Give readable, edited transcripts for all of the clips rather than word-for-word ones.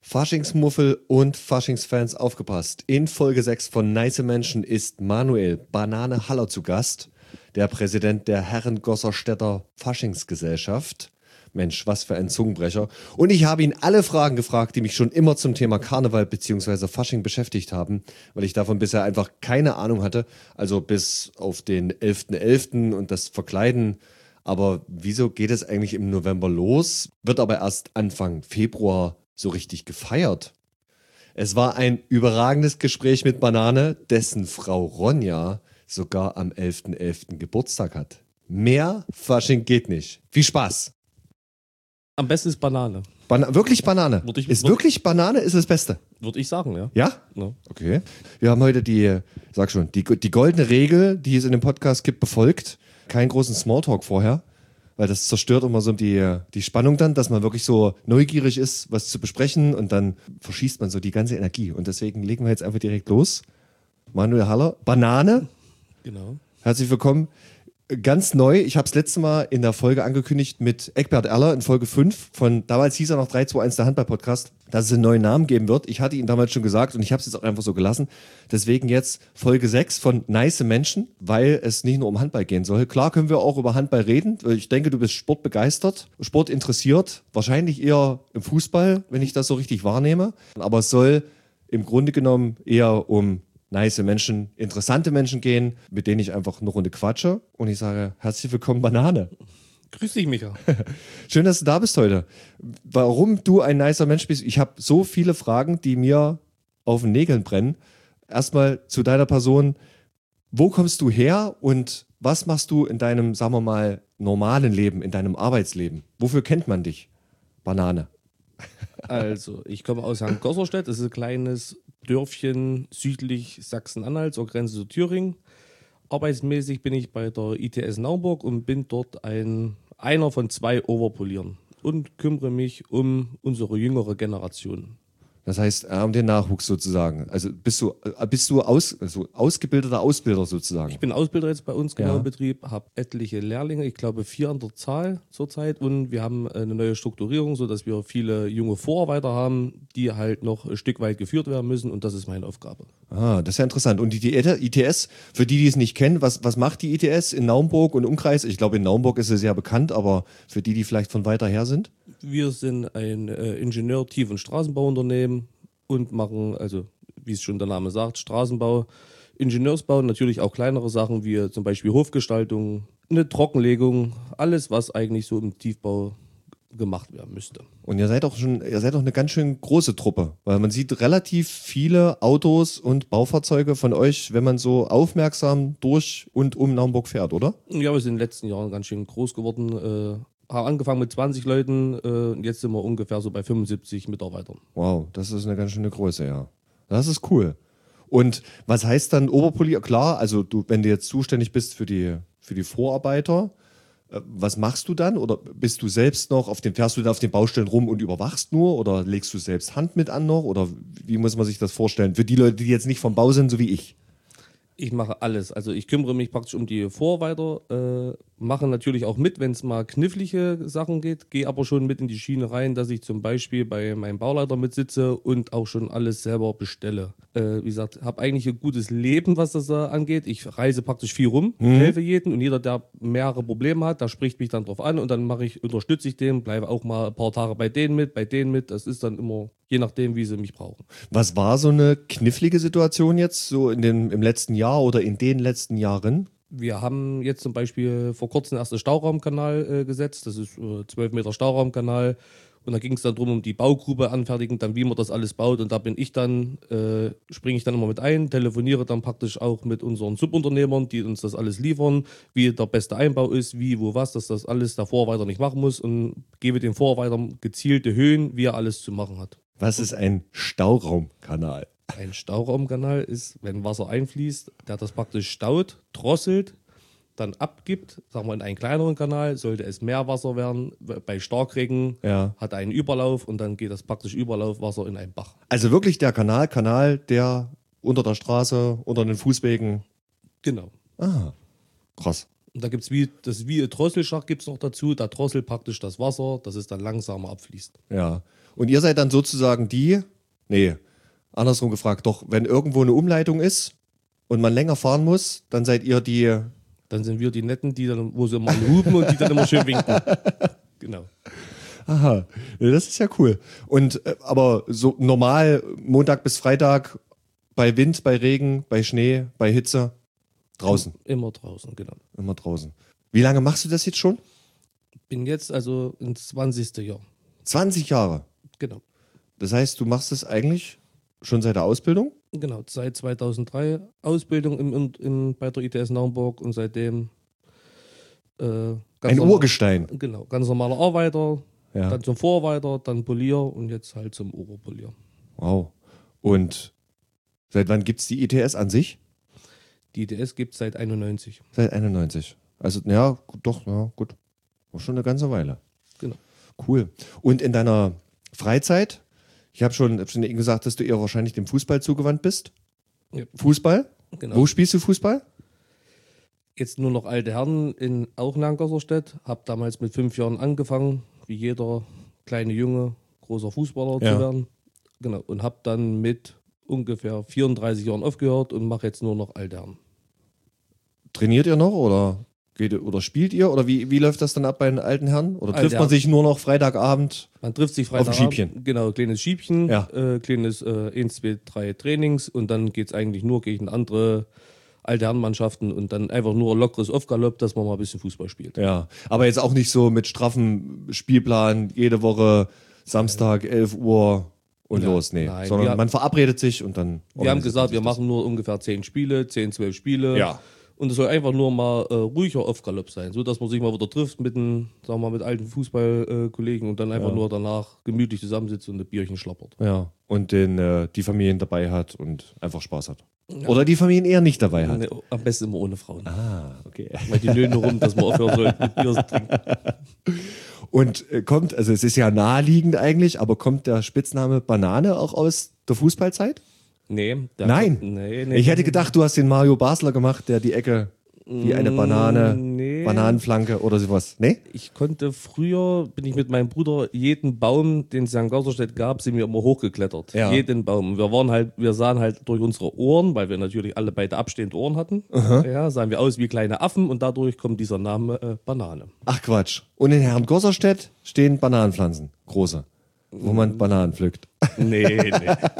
Faschingsmuffel und Faschingsfans aufgepasst. In Folge 6 von Nice Menschen ist Manuel Banane Haller zu Gast, der Präsident der Herrengosserstädter Faschingsgesellschaft. Mensch, was für ein Zungenbrecher. Und ich habe ihn alle Fragen gefragt, die mich schon immer zum Thema Karneval bzw. Fasching beschäftigt haben, weil ich davon bisher einfach keine Ahnung hatte. Also bis auf den 11.11. und das Verkleiden. Aber wieso geht es eigentlich im November los? Wird aber erst Anfang Februar so richtig gefeiert. Es war ein überragendes Gespräch mit Banane, dessen Frau Ronja sogar am 11.11. Geburtstag hat. Mehr Fasching geht nicht. Viel Spaß! Am besten ist Banane. Wirklich Banane? Wirklich Banane ist das Beste? Würde ich sagen, ja. Ja? Ja. Okay. Wir haben heute die goldene Regel, die es in dem Podcast gibt, befolgt. Keinen großen Smalltalk vorher. Weil das zerstört immer so die Spannung dann, dass man wirklich so neugierig ist, was zu besprechen und dann verschießt man so die ganze Energie. Und deswegen legen wir jetzt einfach direkt los. Manuel Haller, Banane. Genau. Herzlich willkommen. Ganz neu, ich habe es letzte Mal in der Folge angekündigt mit Eckbert Erler in Folge 5 von, damals hieß er noch 321 der Handball-Podcast, dass es einen neuen Namen geben wird. Ich hatte ihn damals schon gesagt und ich habe es jetzt auch einfach so gelassen. Deswegen jetzt Folge 6 von Nice Menschen, weil es nicht nur um Handball gehen soll. Klar können wir auch über Handball reden. Ich denke, du bist sportbegeistert, sportinteressiert, wahrscheinlich eher im Fußball, wenn ich das so richtig wahrnehme. Aber es soll im Grunde genommen eher um nice Menschen, interessante Menschen gehen, mit denen ich einfach eine Runde quatsche. Und ich sage, herzlich willkommen, Banane. Grüß dich, Micha. Schön, dass du da bist heute. Warum du ein nicer Mensch bist, ich habe so viele Fragen, die mir auf den Nägeln brennen. Erstmal zu deiner Person. Wo kommst du her und was machst du in deinem, sagen wir mal, normalen Leben, in deinem Arbeitsleben? Wofür kennt man dich, Banane? Also, ich komme aus Herrengosserstedt. Das ist ein kleines Dörfchen südlich Sachsen-Anhalt, zur Grenze zu Thüringen. Arbeitsmäßig bin ich bei der ITS Naumburg und bin dort einer von 2 Overpolieren und kümmere mich um unsere jüngere Generation. Das heißt, um den Nachwuchs sozusagen. Also bist du ausgebildeter Ausbilder sozusagen? Ich bin Ausbilder jetzt bei uns genau Ja. im Betrieb, habe etliche Lehrlinge, ich glaube 4 an der Zahl zurzeit, und wir haben eine neue Strukturierung, sodass wir viele junge Vorarbeiter haben, die halt noch ein Stück weit geführt werden müssen, und das ist meine Aufgabe. Ah, das ist ja interessant. Und die ITS, für die es nicht kennen, was macht die ITS in Naumburg und Umkreis? Ich glaube, in Naumburg ist sie sehr bekannt, aber für die vielleicht von weiter her sind? Wir sind ein Ingenieur-, Tief- und Straßenbauunternehmen und machen, also wie es schon der Name sagt, Straßenbau, Ingenieursbau, natürlich auch kleinere Sachen wie zum Beispiel Hofgestaltung, eine Trockenlegung, alles, was eigentlich so im Tiefbau gemacht werden müsste. Und ihr seid doch eine ganz schön große Truppe, weil man sieht relativ viele Autos und Baufahrzeuge von euch, wenn man so aufmerksam durch und um Naumburg fährt, oder? Ja, wir sind in den letzten Jahren ganz schön groß geworden, haben angefangen mit 20 Leuten, und jetzt sind wir ungefähr so bei 75 Mitarbeitern. Wow, das ist eine ganz schöne Größe, ja. Das ist cool. Und was heißt dann Oberpolier? Klar, also wenn du jetzt zuständig bist für die Vorarbeiter, was machst du dann? Oder bist du selbst noch fährst du da auf den Baustellen rum und überwachst nur? Oder legst du selbst Hand mit an noch? Oder wie muss man sich das vorstellen? Für die Leute, die jetzt nicht vom Bau sind, so wie ich. Ich mache alles. Also ich kümmere mich praktisch um die Vorarbeiter, mache natürlich auch mit, wenn es mal knifflige Sachen geht, gehe aber schon mit in die Schiene rein, dass ich zum Beispiel bei meinem Bauleiter mitsitze und auch schon alles selber bestelle. Wie gesagt, habe eigentlich ein gutes Leben, was das angeht. Ich reise praktisch viel rum, helfe jedem, und jeder, der mehrere Probleme hat, der spricht mich dann drauf an, und dann unterstütze ich den, bleibe auch mal ein paar Tage bei denen mit. Das ist dann immer je nachdem, wie sie mich brauchen. Was war so eine knifflige Situation jetzt, so im letzten Jahr oder in den letzten Jahren? Wir haben jetzt zum Beispiel vor kurzem erst einen Stauraumkanal gesetzt. Das ist 12 Meter Stauraumkanal. Und da ging es dann darum, um die Baugrube anfertigen, dann wie man das alles baut. Und da springe ich dann immer mit ein, telefoniere dann praktisch auch mit unseren Subunternehmern, die uns das alles liefern, wie der beste Einbau ist, wie, wo, was, dass das alles der Vorarbeiter nicht machen muss, und gebe dem Vorarbeiter gezielte Höhen, wie er alles zu machen hat. Was ist ein Stauraumkanal? Ein Stauraumkanal ist, wenn Wasser einfließt, der das praktisch staut, drosselt, dann abgibt, sagen wir in einen kleineren Kanal, sollte es mehr Wasser werden, bei Starkregen hat er einen Überlauf, und dann geht das praktisch Überlaufwasser in einen Bach. Also wirklich der Kanal, der unter der Straße, unter den Fußwegen. Genau. Ah, krass. Und da gibt es wie ein Drosselschach gibt es noch dazu. Da drosselt praktisch das Wasser, dass es dann langsamer abfließt. Ja. Und ihr seid dann sozusagen andersrum gefragt, doch, wenn irgendwo eine Umleitung ist und man länger fahren muss, dann seid ihr die. Dann sind wir die Netten, die dann, wo sie immer hupen und die dann immer schön winken. Genau. Aha, ja, das ist ja cool. Und aber so normal Montag bis Freitag bei Wind, bei Regen, bei Schnee, bei Hitze draußen. Immer draußen, genau. Immer draußen. Wie lange machst du das jetzt schon? Bin jetzt also ins 20. Jahr. 20 Jahre. Genau. Das heißt, du machst es eigentlich schon seit der Ausbildung? Genau, seit 2003 Ausbildung bei der ITS Naumburg und seitdem Ein Urgestein. Genau, ganz normaler Arbeiter, Ja. dann zum Vorarbeiter, dann Polier und jetzt halt zum Oberpolier. Wow. Und seit wann gibt es die ITS an sich? Die ITS gibt es seit 91. Seit 91. Also, ja, doch, ja, gut. War schon eine ganze Weile. Genau. Cool. Und in deiner Freizeit, ich habe schon eben gesagt, dass du eher wahrscheinlich dem Fußball zugewandt bist. Ja. Fußball? Genau. Wo spielst du Fußball? Jetzt nur noch alte Herren in auch Langgosserstedt. Hab damals mit 5 Jahren angefangen, wie jeder kleine Junge großer Fußballer Ja. zu werden. Genau. Und hab dann mit ungefähr 34 Jahren aufgehört und mache jetzt nur noch alte Herren. Trainiert ihr noch oder spielt ihr? Oder wie läuft das dann ab bei den alten Herren? Oder Alte trifft man Herren. sich nur noch Freitagabend? Man trifft sich Auf ein Freitagabend. Schiebchen. Genau, kleines Schiebchen, Ja. kleines 1, 2, 3 Trainings und dann geht es eigentlich nur gegen andere alte Herrenmannschaften und dann einfach nur ein lockeres Aufgalopp, dass man mal ein bisschen Fußball spielt. Ja, aber jetzt auch nicht so mit straffem Spielplan, jede Woche Samstag, 11 Uhr und Nein, los. Nee, nein. sondern man verabredet sich und dann. Wir haben organisiert gesagt, man wir sich das. machen nur ungefähr 10 Spiele, 10, 12 Spiele. Ja. Und es soll einfach nur mal ruhiger Aufgalopp sein, so dass man sich mal wieder trifft mit alten Fußballkollegen und dann einfach nur danach gemütlich zusammensitzt und ein Bierchen schlappert. Ja, und die Familien dabei hat und einfach Spaß hat. Oder die Familien eher nicht dabei hat. Nee, am besten immer ohne Frauen. Ah, okay. Weil die nölen nur rum, dass man aufhören soll mit Bier zu trinken. Und also es ist ja naheliegend eigentlich, aber kommt der Spitzname Banane auch aus der Fußballzeit? Nee. Nein. Nee. Ich hätte gedacht, du hast den Mario Basler gemacht, der die Ecke wie eine Banane, Nee. Bananenflanke oder sowas. Nee? Ich konnte früher, bin ich mit meinem Bruder jeden Baum, den es in Gauserstedt gab, sind wir immer hochgeklettert. Ja. Jeden Baum. Wir sahen halt durch unsere Ohren, weil wir natürlich alle beide abstehende Ohren hatten, ja, sahen wir aus wie kleine Affen und dadurch kommt dieser Name Banane. Ach Quatsch. Und in Herrn Gosserstedt stehen Bananenpflanzen, große, wo man Bananen pflückt. Nee.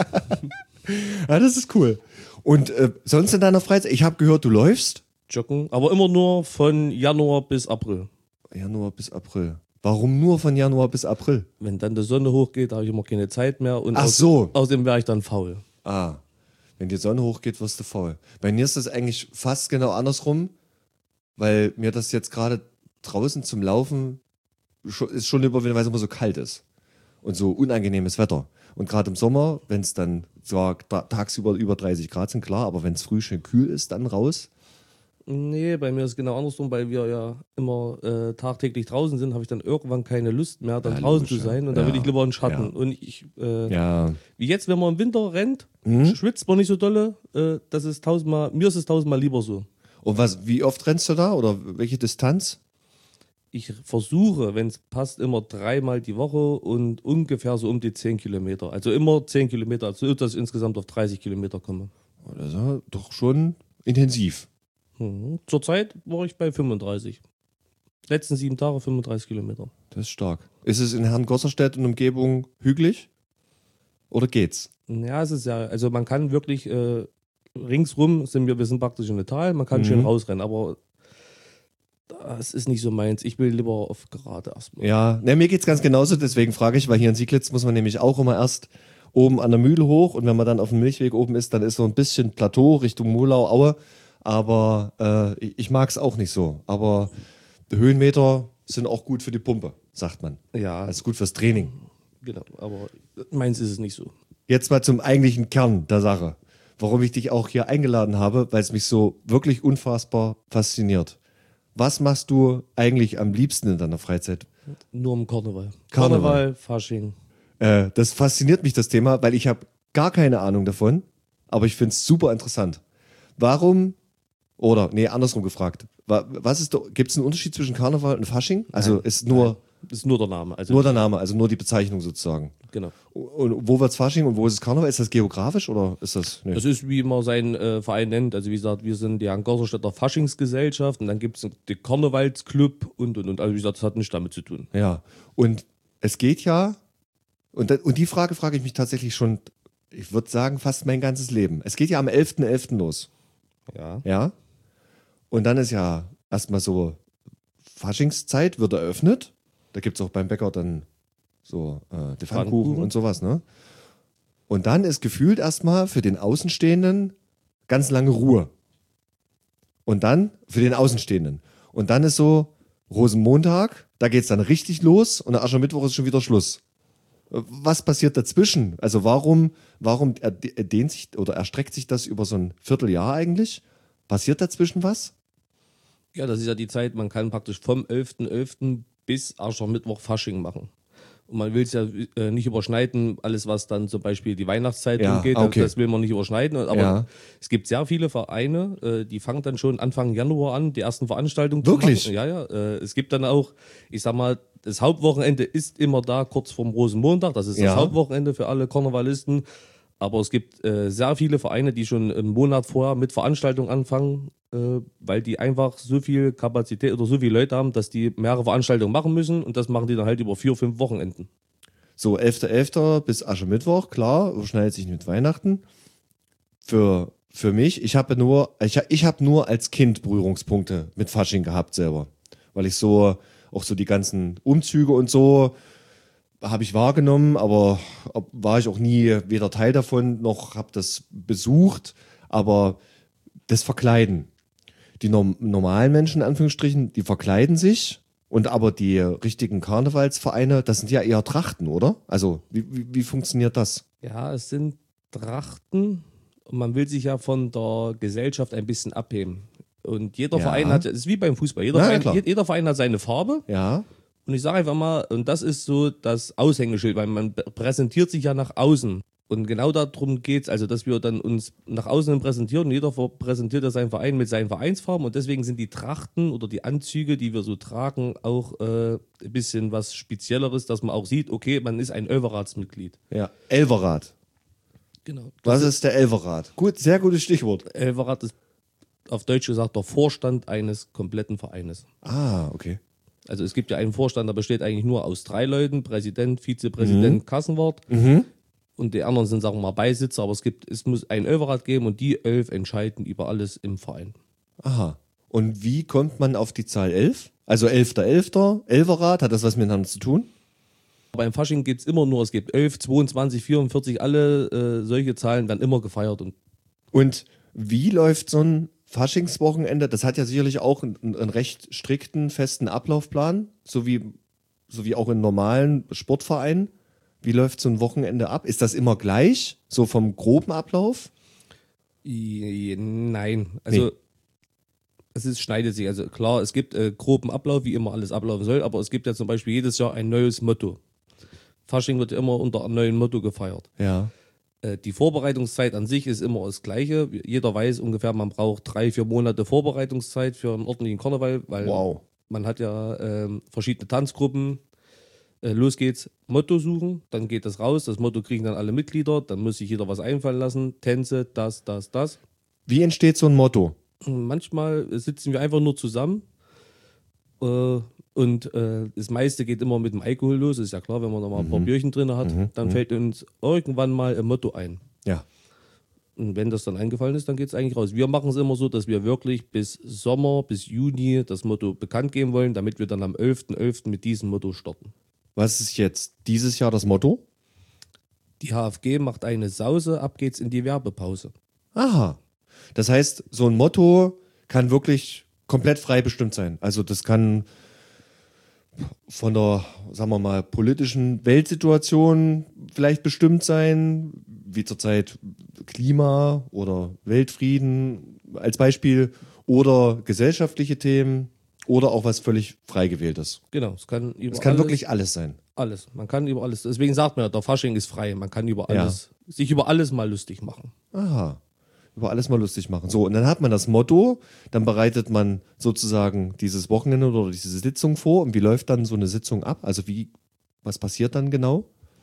Ja, das ist cool. Und sonst in deiner Freizeit, ich habe gehört, du läufst? Joggen, aber immer nur von Januar bis April. Januar bis April. Warum nur von Januar bis April? Wenn dann die Sonne hochgeht, habe ich immer keine Zeit mehr und Ach so. außerdem wäre ich dann faul. Ah, wenn die Sonne hochgeht, wirst du faul. Bei mir ist das eigentlich fast genau andersrum, weil mir das jetzt gerade draußen zum Laufen ist schon überwinden, weil es immer so kalt ist und so unangenehmes Wetter. Und gerade im Sommer, wenn es dann zwar tagsüber über 30 Grad sind, klar, aber wenn es früh schön kühl ist, dann raus. Nee, bei mir ist es genau andersrum, weil wir ja immer tagtäglich draußen sind, habe ich dann irgendwann keine Lust mehr, dann Ja, draußen logisch, zu sein und ja. dann will ich lieber in den Schatten. Ja. Und ich, Ja, wie jetzt, wenn man im Winter rennt, Mhm. schwitzt man nicht so dolle, mir ist es tausendmal lieber so. und wie oft rennst du da oder welche Distanz? Ich versuche, wenn es passt, immer 3-mal die Woche und ungefähr so um die 10 Kilometer. Also immer 10 Kilometer, also dass ich insgesamt auf 30 Kilometer komme. Das ist ja doch schon intensiv. Zurzeit war ich bei 35. Letzten 7 Tage 35 Kilometer. Das ist stark. Ist es in Herrn Gosserstedt und Umgebung hügelig? Oder geht's? Ja, es ist ja, also man kann wirklich ringsrum wir sind praktisch in der Tal, man kann schön rausrennen, aber das ist nicht so meins. Ich will lieber auf gerade erstmal. Ja, ne, mir geht's ganz genauso, deswegen frage ich, weil hier in Sieglitz muss man nämlich auch immer erst oben an der Mühle hoch und wenn man dann auf dem Milchweg oben ist, dann ist so ein bisschen Plateau Richtung Molau, Aue, aber ich mag's auch nicht so. Aber Höhenmeter sind auch gut für die Pumpe, sagt man. Ja, Das ist gut fürs Training. genau, aber meins ist es nicht so. Jetzt mal zum eigentlichen Kern der Sache. Warum ich dich auch hier eingeladen habe, weil es mich so wirklich unfassbar fasziniert. Was machst du eigentlich am liebsten in deiner Freizeit? Nur im Karneval. Karneval. Fasching. Das fasziniert mich, das Thema, weil ich habe gar keine Ahnung davon, aber ich finde es super interessant. Warum Oder, nee, andersrum gefragt. Gibt es einen Unterschied zwischen Karneval und Fasching? Also Nein, ist nur, Das ist nur der Name. Also, nur der Name, also nur die Bezeichnung sozusagen. genau. Und wo wird's Fasching und wo ist es Karneval? Ist das geografisch oder ist das? Nee. Das ist, wie man seinen Verein nennt. Also wie gesagt, wir sind die Gosserstädter Faschingsgesellschaft und dann gibt es den Karnevalsclub und. Also wie gesagt, das hat nichts damit zu tun. Ja. Und es geht ja, und die Frage frage ich mich tatsächlich schon, ich würde sagen, fast mein ganzes Leben. Es geht ja am 11.11. los. Ja. Ja. Und dann ist ja erstmal so Faschingszeit, wird eröffnet. Da gibt es auch beim Bäcker dann so die Pfannkuchen und sowas, ne? Und dann ist gefühlt erstmal für den Außenstehenden ganz lange Ruhe. Und dann für den Außenstehenden. Und dann ist so Rosenmontag, da geht es dann richtig los und der Aschermittwoch ist schon wieder Schluss. Was passiert dazwischen? Also warum dehnt sich oder erstreckt sich das über so ein Vierteljahr eigentlich? Passiert dazwischen was? Ja, das ist ja die Zeit, man kann praktisch vom 11.11. bis Aschermittwoch Fasching machen. Und man will es ja nicht überschneiden, alles was dann zum Beispiel die Weihnachtszeit umgeht, okay. das will man nicht überschneiden. Aber Ja. es gibt sehr viele Vereine, die fangen dann schon Anfang Januar an, die ersten Veranstaltungen Wirklich? zu machen. Ja. Es gibt dann auch, ich sag mal, das Hauptwochenende ist immer da, kurz vorm Rosenmontag. Das ist das Hauptwochenende für alle Karnevalisten. Aber es gibt sehr viele Vereine, die schon einen Monat vorher mit Veranstaltungen anfangen, weil die einfach so viel Kapazität oder so viele Leute haben, dass die mehrere Veranstaltungen machen müssen und das machen die dann halt über 4-5 Wochenenden. So 11.11. bis Aschermittwoch, klar, überschneidet sich mit Weihnachten. Für mich, ich habe nur als Kind Berührungspunkte mit Fasching gehabt selber. Weil ich auch so die ganzen Umzüge und so habe ich wahrgenommen, aber war ich auch nie weder Teil davon, noch habe das besucht. Aber das Verkleiden. Die normalen Menschen, in Anführungsstrichen, die verkleiden sich. Und aber die richtigen Karnevalsvereine, das sind ja eher Trachten, oder? Also, wie funktioniert das? Ja, es sind Trachten und man will sich ja von der Gesellschaft ein bisschen abheben. Und jeder Verein hat, es ist wie beim Fußball, jeder Verein hat seine Farbe. Ja. Und ich sage einfach mal, und das ist so das Aushängeschild, weil man präsentiert sich ja nach außen. Und genau darum geht's, also dass wir dann uns nach außen hin präsentieren und jeder präsentiert ja seinen Verein mit seinen Vereinsfarben und deswegen sind die Trachten oder die Anzüge, die wir so tragen, auch ein bisschen was Spezielleres, dass man auch sieht, okay, man ist ein Elverratsmitglied. Ja, Elverrat. Genau. Was ist der Elverrat? Gut, sehr gutes Stichwort. Elverrat ist auf Deutsch gesagt der Vorstand eines kompletten Vereines. Ah, okay. Also es gibt ja einen Vorstand, der besteht eigentlich nur aus 3 Leuten, Präsident, Vizepräsident, Kassenwart. Und die anderen sind, sagen wir mal, Beisitzer, aber es muss ein Elverrat geben und die 11 entscheiden über alles im Verein. Aha. Und wie kommt man auf die Zahl 11? Also 11.11., Elverrat, hat das was miteinander zu tun? Beim Fasching geht es immer nur, es gibt 11, 22, 44, alle solche Zahlen werden immer gefeiert. Und wie läuft so ein Faschingswochenende? Das hat ja sicherlich auch einen recht strikten, festen Ablaufplan, so wie auch in normalen Sportvereinen. Wie läuft so ein Wochenende ab? Ist das immer gleich, so vom groben Ablauf? Nein, also es schneidet sich. Also klar, es gibt groben Ablauf, wie immer alles ablaufen soll, aber es gibt ja zum Beispiel jedes Jahr ein neues Motto. Fasching wird ja immer unter einem neuen Motto gefeiert. Ja. Die Vorbereitungszeit an sich ist immer das Gleiche. Jeder weiß ungefähr, man braucht 3-4 Monate Vorbereitungszeit für einen ordentlichen Karneval, weil man hat ja verschiedene Tanzgruppen. Los geht's, Motto suchen, dann geht das raus, das Motto kriegen dann alle Mitglieder, dann muss sich jeder was einfallen lassen, Tänze, das. Wie entsteht so ein Motto? Manchmal sitzen wir einfach nur zusammen und das meiste geht immer mit dem Alkohol los, ist ja klar, wenn man noch mal ein paar Bierchen drin hat, dann fällt uns irgendwann mal ein Motto ein. Ja. Und wenn das dann eingefallen ist, dann geht es eigentlich raus. Wir machen es immer so, dass wir wirklich bis Sommer, bis Juni das Motto bekannt geben wollen, damit wir dann am 11.11. mit diesem Motto starten. Was ist jetzt dieses Jahr das Motto? Die HFG macht eine Sause, ab geht's in die Werbepause. Aha. Das heißt, so ein Motto kann wirklich komplett frei bestimmt sein. Also das kann von der, sagen wir mal, politischen Weltsituation vielleicht bestimmt sein, wie zurzeit Klima oder Weltfrieden als Beispiel oder gesellschaftliche Themen oder auch was völlig frei gewähltes. Genau, es kann wirklich alles sein. Alles, man kann über alles. Deswegen sagt man ja, der Fasching ist frei. Man kann sich über alles mal lustig machen. Aha. über alles mal lustig machen. So, und dann hat man das Motto, dann bereitet man sozusagen dieses Wochenende oder diese Sitzung vor. Und wie läuft dann so eine Sitzung ab? Also was passiert dann genau?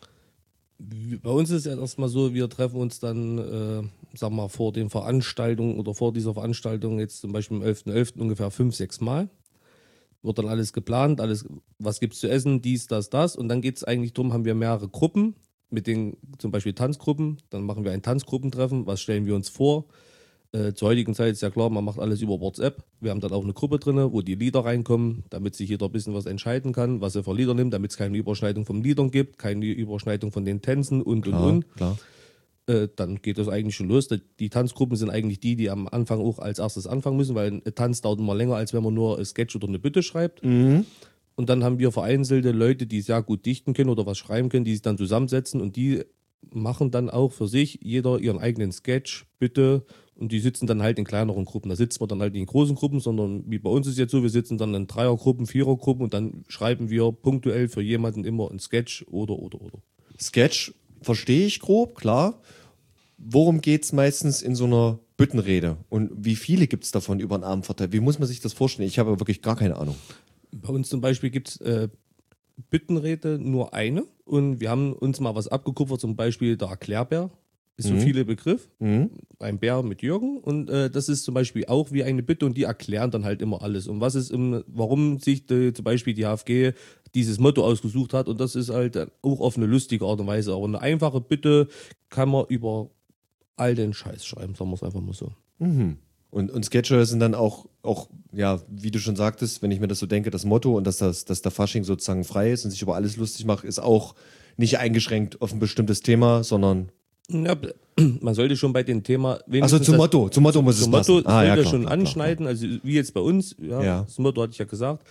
Bei uns ist ja erstmal so, wir treffen uns dann, sagen wir mal, vor den Veranstaltungen oder vor dieser Veranstaltung jetzt zum Beispiel am 11.11. ungefähr 5, 6 Mal. Wird dann alles geplant, alles, was gibt's zu essen, dies, das. Und dann geht es eigentlich darum, haben wir mehrere Gruppen, mit den zum Beispiel Tanzgruppen. Dann machen wir ein Tanzgruppentreffen, was stellen wir uns vor. Zur heutigen Zeit ist ja klar, man macht alles über WhatsApp. Wir haben dann auch eine Gruppe drin, wo die Lieder reinkommen, damit sich jeder ein bisschen was entscheiden kann, was er für Lieder nimmt, damit es keine Überschneidung von Liedern gibt, keine Überschneidung von den Tänzen und. Klar. Dann geht das eigentlich schon los. Die Tanzgruppen sind eigentlich die am Anfang auch als erstes anfangen müssen, weil ein Tanz dauert immer länger, als wenn man nur ein Sketch oder eine Bitte schreibt. Mhm. Und dann haben wir vereinzelte Leute, die sehr gut dichten können oder was schreiben können, die sich dann zusammensetzen und die machen dann auch für sich jeder ihren eigenen Sketch, Bitte. Und die sitzen dann halt in kleineren Gruppen. Da sitzt man dann halt nicht in großen Gruppen, sondern wie bei uns ist jetzt so, wir sitzen dann in Dreiergruppen, Vierergruppen und dann schreiben wir punktuell für jemanden immer ein Sketch oder. Sketch verstehe ich grob, klar. Worum geht es meistens in so einer Büttenrede? Und wie viele gibt es davon über den Abend verteilt? Wie muss man sich das vorstellen? Ich habe wirklich gar keine Ahnung. Bei uns zum Beispiel gibt es Bittenrede nur eine und wir haben uns mal was abgekupfert, zum Beispiel der Erklärbär. Ist so viele Begriff, ein Bär mit Jürgen und das ist zum Beispiel auch wie eine Bitte und die erklären dann halt immer alles. Und warum sich zum Beispiel die HFG dieses Motto ausgesucht hat und das ist halt auch auf eine lustige Art und Weise. Aber eine einfache Bitte kann man über all den Scheiß schreiben, sagen wir es einfach mal so. Mhm. Und Sketche sind dann auch, ja, wie du schon sagtest, wenn ich mir das so denke, das Motto und dass der Fasching sozusagen frei ist und sich über alles lustig macht, ist auch nicht eingeschränkt auf ein bestimmtes Thema, sondern Ja, man sollte schon bei dem Thema also zum Motto muss es passen. Motto sollte klar, schon klar, anschneiden, also wie jetzt bei uns, Ja. Das Motto hatte ich ja gesagt,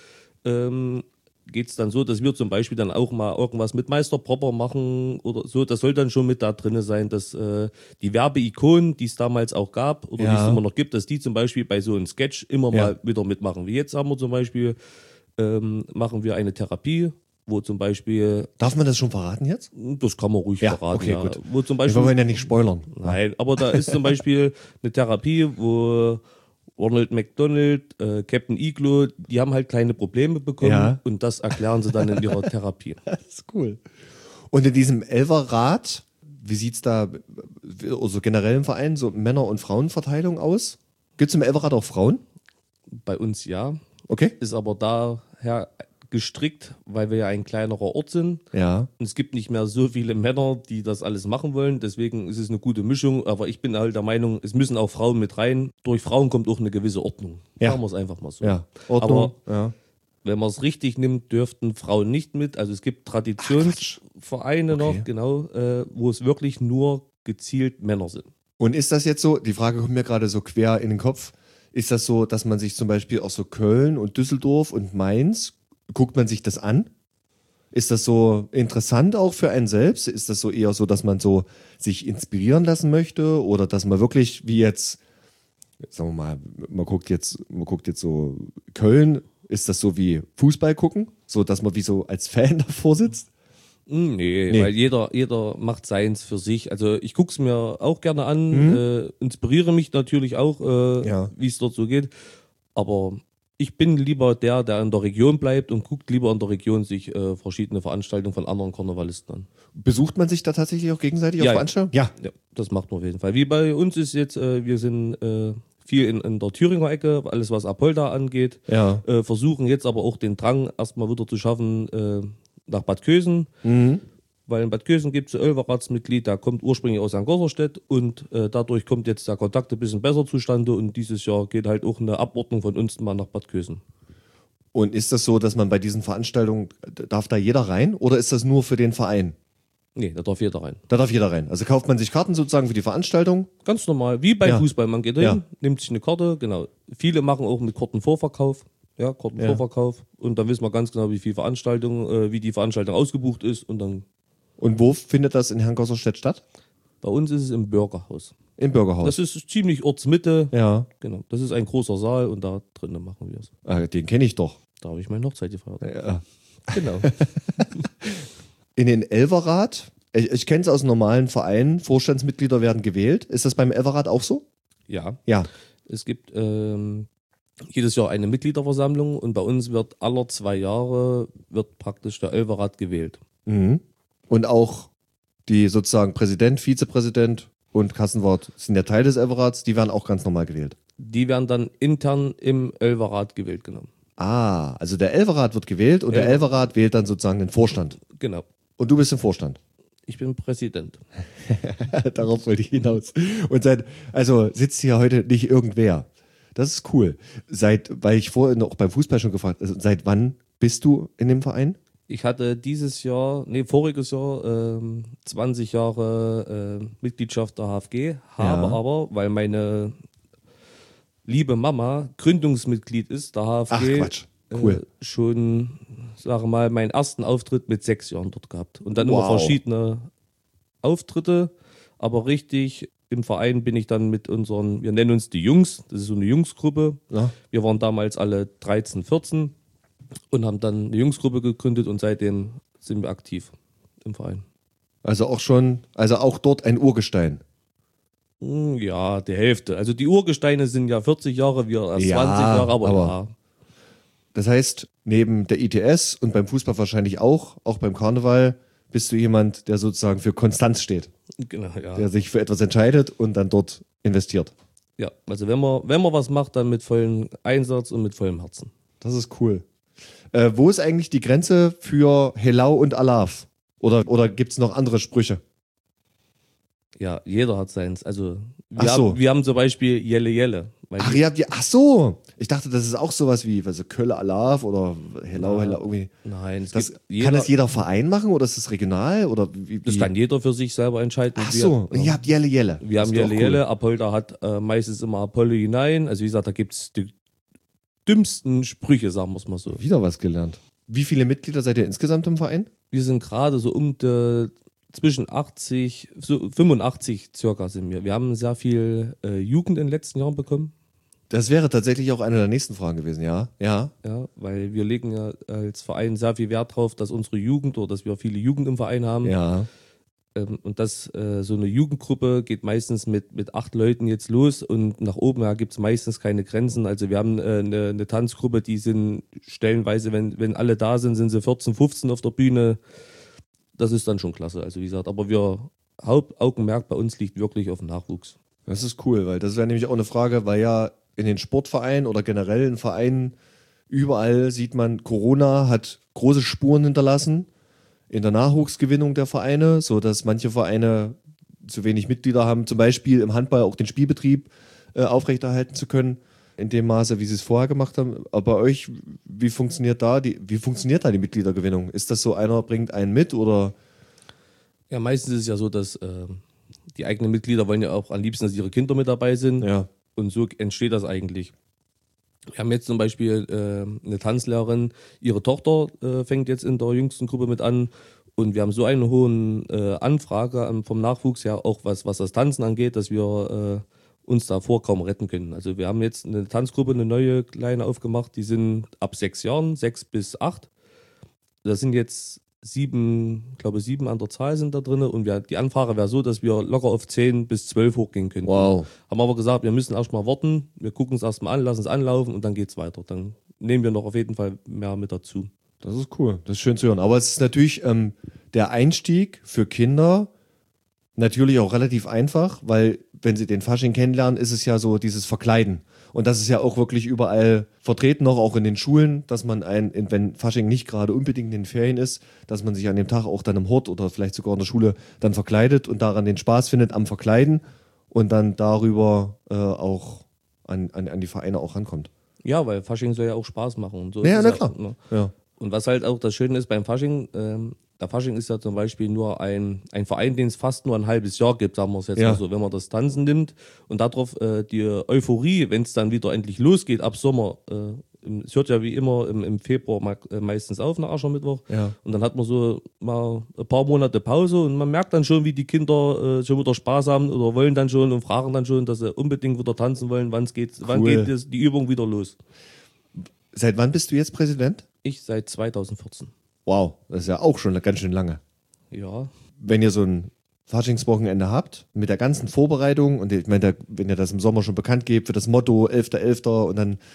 geht es dann so, dass wir zum Beispiel dann auch mal irgendwas mit Meister Popper machen oder so, das soll dann schon mit da drin sein, dass die Werbeikonen, die es damals auch gab oder die es immer noch gibt, dass die zum Beispiel bei so einem Sketch immer mal wieder mitmachen. Wie jetzt haben wir zum Beispiel, machen wir eine Therapie, wo zum Beispiel... Darf man das schon verraten jetzt? Das kann man ruhig verraten. Okay, gut. Wo zum Wir Beispiel, wollen ja nicht spoilern. Nein, aber da ist zum Beispiel eine Therapie, wo Ronald McDonald, Captain Iglo, die haben halt kleine Probleme bekommen und das erklären sie dann in ihrer Therapie. Das ist cool. Und in diesem Elferrat, wie sieht es da, also generell im Verein, so Männer- und Frauenverteilung aus? Gibt es im Elferrat auch Frauen? Bei uns ja, Okay. ist aber daher gestrickt, weil wir ja ein kleinerer Ort sind. Ja. Und es gibt nicht mehr so viele Männer, die das alles machen wollen. Deswegen ist es eine gute Mischung. Aber ich bin halt der Meinung, es müssen auch Frauen mit rein. Durch Frauen kommt auch eine gewisse Ordnung. Ja. Sagen wir es einfach mal so. Ja. Ordnung. Aber wenn man es richtig nimmt, dürften Frauen nicht mit. Also es gibt Traditionsvereine Okay. noch, genau, wo es wirklich nur gezielt Männer sind. Und ist das jetzt so, die Frage kommt mir gerade so quer in den Kopf, ist das so, dass man sich zum Beispiel auch so Köln und Düsseldorf und Mainz, guckt man sich das an? Ist das so interessant auch für einen selbst? Ist das so eher so, dass man so sich inspirieren lassen möchte oder dass man wirklich wie jetzt, sagen wir mal, man guckt jetzt so Köln, ist das so wie Fußball gucken? So, dass man wie so als Fan davor sitzt? Nee, weil jeder macht seins für sich. Also ich gucke es mir auch gerne an, inspiriere mich natürlich auch, wie es dort so geht. Aber ich bin lieber der in der Region bleibt und guckt lieber in der Region sich verschiedene Veranstaltungen von anderen Karnevalisten an. Besucht man sich da tatsächlich auch gegenseitig auf Veranstaltungen? Ja. Ja, das macht man auf jeden Fall. Wie bei uns ist jetzt, wir sind viel in der Thüringer Ecke, alles was Apolda angeht. Ja. Versuchen jetzt aber auch den Drang erstmal wieder zu schaffen nach Bad Kösen. Weil in Bad Kösen gibt es ein Elferratsmitglied, der kommt ursprünglich aus St. Gosserstedt und dadurch kommt jetzt der Kontakt ein bisschen besser zustande und dieses Jahr geht halt auch eine Abordnung von uns mal nach Bad Kösen. Und ist das so, dass man bei diesen Veranstaltungen, darf da jeder rein oder ist das nur für den Verein? Nee, da darf jeder rein. Da darf jeder rein. Also kauft man sich Karten sozusagen für die Veranstaltung? Ganz normal, wie bei Fußball. Man geht hin, Ja. nimmt sich eine Karte, genau. Viele machen auch mit Kartenvorverkauf. Ja, Kartenvorverkauf. Und dann wissen wir ganz genau, wie die Veranstaltung ausgebucht ist. Und dann Und wo findet das in Herrn-Gosserstedt statt? bei uns ist es im Bürgerhaus. Im Bürgerhaus. Das ist ziemlich Ortsmitte. Ja. Genau. Das ist ein großer Saal und da drinnen machen wir es. Den kenne ich doch. Da habe ich meine Hochzeit gefeiert. Ja. Genau. In den Elferrat, ich kenne es aus normalen Vereinen, Vorstandsmitglieder werden gewählt. Ist das beim Elferrat auch so? Ja. Ja. Es gibt jedes Jahr eine Mitgliederversammlung und bei uns wird alle 2 Jahre wird praktisch der Elferrat gewählt. Mhm. Und auch die sozusagen Präsident, Vizepräsident und Kassenwart sind ja Teil des Elferrats, die werden auch ganz normal gewählt. Die werden dann intern im Elferrat gewählt, genau. Ah, also der Elferrat wird gewählt und der Elferrat wählt dann sozusagen den Vorstand. Genau. Und du bist im Vorstand. Ich bin Präsident. Darauf wollte ich hinaus. Und also sitzt hier heute nicht irgendwer. Das ist cool. Weil ich vorhin noch beim Fußball schon gefragt, also seit wann bist du in dem Verein? Ich hatte voriges Jahr 20 Jahre Mitgliedschaft der HFG, habe aber, weil meine liebe Mama Gründungsmitglied ist, der HFG, Ach Quatsch, cool. Schon, sage mal, meinen ersten Auftritt mit 6 Jahren dort gehabt. Und dann immer verschiedene Auftritte, aber richtig im Verein bin ich dann mit wir nennen uns die Jungs, das ist so eine Jungsgruppe. Ja. Wir waren damals alle 13, 14 und haben dann eine Jungsgruppe gegründet und seitdem sind wir aktiv im Verein. Also auch dort ein Urgestein. Ja, die Hälfte. Also die Urgesteine sind ja 40 Jahre, wir erst 20 Jahre, aber ja. Das heißt, neben der ITS und beim Fußball wahrscheinlich auch beim Karneval, bist du jemand, der sozusagen für Konstanz steht. Genau, ja. Der sich für etwas entscheidet und dann dort investiert. Ja, also wenn man was macht, dann mit vollem Einsatz und mit vollem Herzen. Das ist cool. Wo ist eigentlich die Grenze für Helau und Alaf? Oder gibt es noch andere Sprüche? Ja, jeder hat seins. Also wir haben zum Beispiel Jelle Jelle. Ach so. Ich dachte, das ist auch sowas wie Kölle Alaf oder Helau irgendwie. Nein, kann das jeder Verein machen oder ist das regional? Oder wie? Das kann jeder für sich selber entscheiden. Ach so, und ihr habt Jelle Jelle. Wir haben Jelle Jelle. Apolda hat meistens immer Apollo hinein. Also wie gesagt, da gibt es die dümmsten Sprüche, sagen wir es mal so. Wieder was gelernt. Wie viele Mitglieder seid ihr insgesamt im Verein? Wir sind gerade so zwischen 80, so 85 circa sind wir. Wir haben sehr viel Jugend in den letzten Jahren bekommen. Das wäre tatsächlich auch eine der nächsten Fragen gewesen, ja. Ja, weil wir legen ja als Verein sehr viel Wert drauf, dass unsere Jugend oder dass wir viele Jugend im Verein haben. Ja. Und so eine Jugendgruppe geht meistens mit 8 Leuten jetzt los und nach oben gibt es meistens keine Grenzen. Also wir haben eine Tanzgruppe, die sind stellenweise, wenn alle da sind, sind sie 14, 15 auf der Bühne. Das ist dann schon klasse. Also wie gesagt, aber Hauptaugenmerk bei uns liegt wirklich auf dem Nachwuchs. Das ist cool, weil das wäre nämlich auch eine Frage, weil ja in den Sportvereinen oder generell in Vereinen überall sieht man, Corona hat große Spuren hinterlassen in der Nachwuchsgewinnung der Vereine, sodass manche Vereine zu wenig Mitglieder haben, zum Beispiel im Handball auch den Spielbetrieb aufrechterhalten zu können, in dem Maße, wie sie es vorher gemacht haben. Aber bei euch, wie funktioniert da die Mitgliedergewinnung? Ist das so, einer bringt einen mit oder? Ja, meistens ist es ja so, dass die eigenen Mitglieder wollen ja auch am liebsten, dass ihre Kinder mit dabei sind. Ja. Und so entsteht das eigentlich. Wir haben jetzt zum Beispiel eine Tanzlehrerin, ihre Tochter fängt jetzt in der jüngsten Gruppe mit an und wir haben so eine hohe Anfrage vom Nachwuchs, ja auch was das Tanzen angeht, dass wir uns davor kaum retten können. Also wir haben jetzt eine Tanzgruppe, eine neue kleine aufgemacht, die sind ab 6 Jahren, 6 bis 8. Das sind jetzt 7 an der Zahl sind da drin und die Anfrage wäre so, dass wir locker auf 10 bis 12 hochgehen könnten. Wow. Haben aber gesagt, wir müssen erst mal warten, wir gucken es erst mal an, lassen es anlaufen und dann geht's weiter. Dann nehmen wir noch auf jeden Fall mehr mit dazu. Das ist cool, das ist schön zu hören. Aber es ist natürlich der Einstieg für Kinder natürlich auch relativ einfach, weil wenn sie den Fasching kennenlernen, ist es ja so dieses Verkleiden. Und das ist ja auch wirklich überall vertreten, noch auch in den Schulen, dass man wenn Fasching nicht gerade unbedingt in den Ferien ist, dass man sich an dem Tag auch dann im Hort oder vielleicht sogar in der Schule dann verkleidet und daran den Spaß findet am Verkleiden und dann darüber auch an die Vereine auch rankommt. Ja, weil Fasching soll ja auch Spaß machen. Und so ja, ist na es klar. Ne? Ja. Und was halt auch das Schöne ist beim Fasching, der Fasching ist ja zum Beispiel nur ein Verein, den es fast nur ein halbes Jahr gibt, sagen wir es jetzt mal so, wenn man das Tanzen nimmt und darauf die Euphorie, wenn es dann wieder endlich losgeht ab Sommer, es hört ja wie immer im Februar meistens auf nach Aschermittwoch und dann hat man so mal ein paar Monate Pause und man merkt dann schon, wie die Kinder schon wieder Spaß haben oder wollen dann schon und fragen dann schon, dass sie unbedingt wieder tanzen wollen, wann geht die Übung wieder los. Seit wann bist du jetzt Präsident? Ich seit 2014. Wow, das ist ja auch schon ganz schön lange. Ja. Wenn ihr so ein Faschingswochenende habt, mit der ganzen Vorbereitung, und ich meine, wenn ihr das im Sommer schon bekannt gebt, für das Motto 11.11. und dann